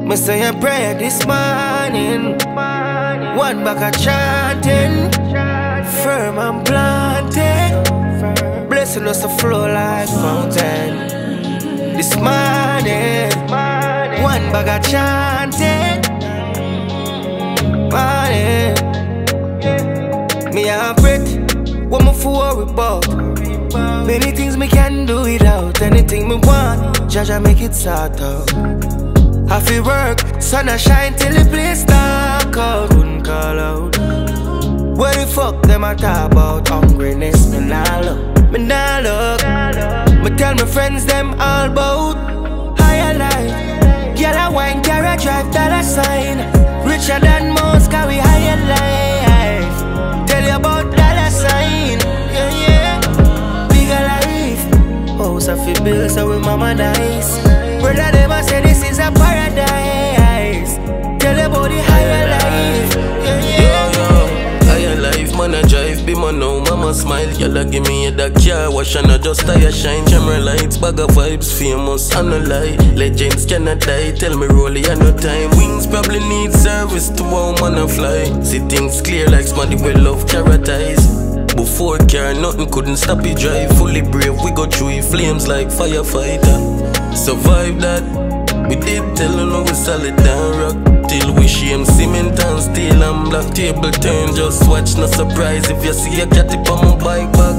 Me say a prayer this morning, one back a chanting, firm and planted, blessing us to flow like fountain. This morning, one bag a chanting, morning. Me a breath, what me for worry about? Many things me can do without. Anything me want, Jaja make it sort out. I feel work, sun a shine till the place dark out. Couldn't call out. What the fuck them a talk about? Hungriness, me nah look, me nah look. Me tell my friends them all about higher life. Girl a wine, carry drive, dollar sign. Richer than most, carry higher life. Tell you about dollar sign, yeah, yeah. Bigger life, house I feel bills, so with mama nice. Brother them a say this is a paradise. Tell you about the higher life, yeah, yeah. Yo, higher life, man a drive, be man now, mama smile. Y'all give me a that car wash and I just tire shine. Camera lights, bag of vibes, famous, I no lie. Legends cannot die, tell me rollie I no time. Wings probably need service to how man a fly. See things clear like somebody we love carrot eyes. Before car, nothing couldn't stop it drive. Fully brave, we go through it, flames like firefighter. Survive that, we did tell her no we solid down rock. Till we shame cement and steel and black. Table turn, just watch, no surprise if you see a cat tip on my bike back.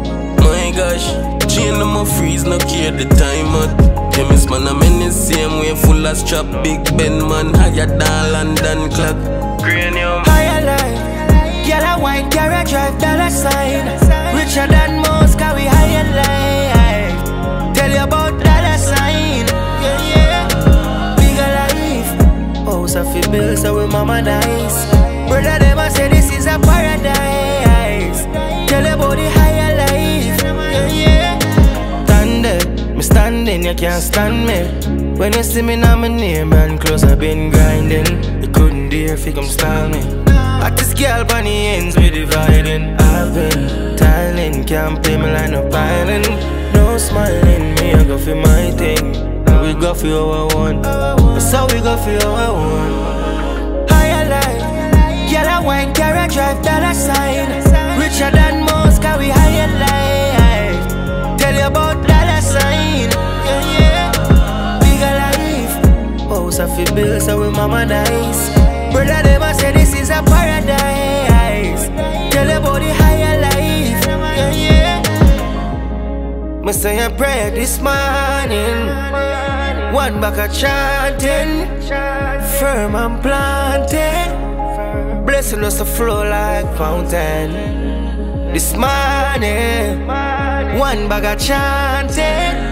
My gosh, chain on my freeze, no care the time out. Chemist man, I'm in the same way, full of strap. Big Ben man, higher than London clock. Cranium, higher life. Girl a wine, carry drive, dollar sign. Richer than most, carry higher life. Tell you about dollar sign, yeah, yeah. Bigger life, house I feel bills, so with mama nice. Brother them a say this is a paradise. Tell you about the higher life, yeah, yeah. Standing, me standing, you can't stand me. When you see me now my name and close, I've been grinding. You couldn't dare fi come style me. At this girl on the ends we dividing. I've been tiling, can't pay me like no piling. No smiling, me I go for my thing. We go for our one, so we go for our one. Higher life, girl a wine, carry drive, dollar sign. Richer than most, carry higher life. Tell you about dollar sign, yeah, yeah. Bigger life, house I feel bills, so with mama nice. Brother them a say this is a paradise. Tell you about the higher life, yeah, yeah. Me say a prayer this morning, one back a chanting, firm and planted, blessing us to flow like fountain. This morning, one bag a chanting,